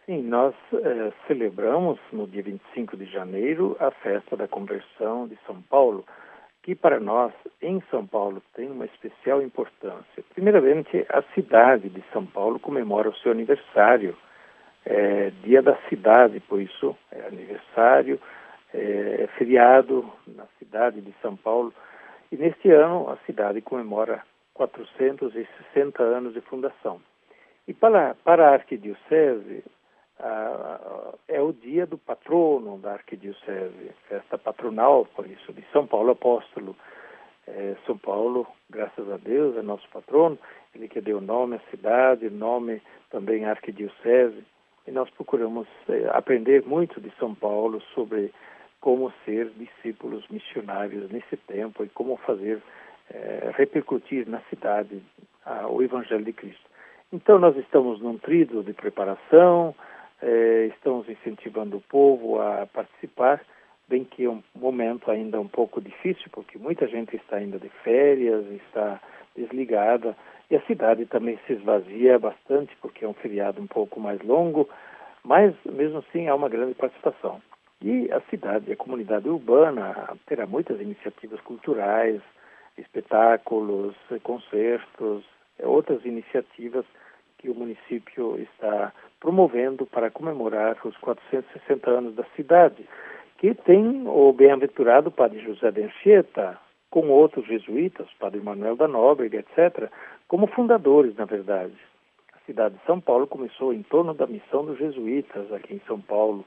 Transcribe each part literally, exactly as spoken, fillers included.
Sim, nós eh, celebramos no dia vinte e cinco de janeiro a festa da conversão de São Paulo, que para nós, em São Paulo, tem uma especial importância. Primeiramente, a cidade de São Paulo comemora o seu aniversário, é, dia da cidade, por isso é aniversário, é, é feriado na cidade de São Paulo. E neste ano a cidade comemora quatrocentos e sessenta anos de fundação. E para, para a Arquidiocese, ah, é o dia do patrono da Arquidiocese, festa patronal, por isso, de São Paulo Apóstolo. É, São Paulo, graças a Deus, é nosso patrono, ele que deu nome à cidade, nome também à Arquidiocese, e nós procuramos é, aprender muito de São Paulo sobre como ser discípulos missionários nesse tempo e como fazer é, repercutir na cidade a, o Evangelho de Cristo. Então, nós estamos num tríduo de preparação, eh, estamos incentivando o povo a participar, bem que é um momento ainda um pouco difícil, porque muita gente está ainda de férias, está desligada, e a cidade também se esvazia bastante, porque é um feriado um pouco mais longo, mas, mesmo assim, há uma grande participação. E a cidade, a comunidade urbana, terá muitas iniciativas culturais, espetáculos, concertos, outras iniciativas que o município está promovendo para comemorar os quatrocentos e sessenta anos da cidade, que tem o bem-aventurado Padre José de Anchieta, com outros jesuítas, Padre Manuel da Nóbrega, etcétera, como fundadores, na verdade. A cidade de São Paulo começou em torno da missão dos jesuítas aqui em São Paulo,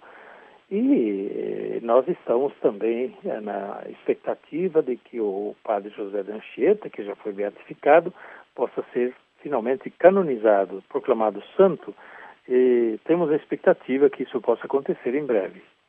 e nós estamos também é, na expectativa de que o Padre José de Anchieta, que já foi beatificado, possa ser finalmente canonizado, proclamado santo, e temos a expectativa que isso possa acontecer em breve.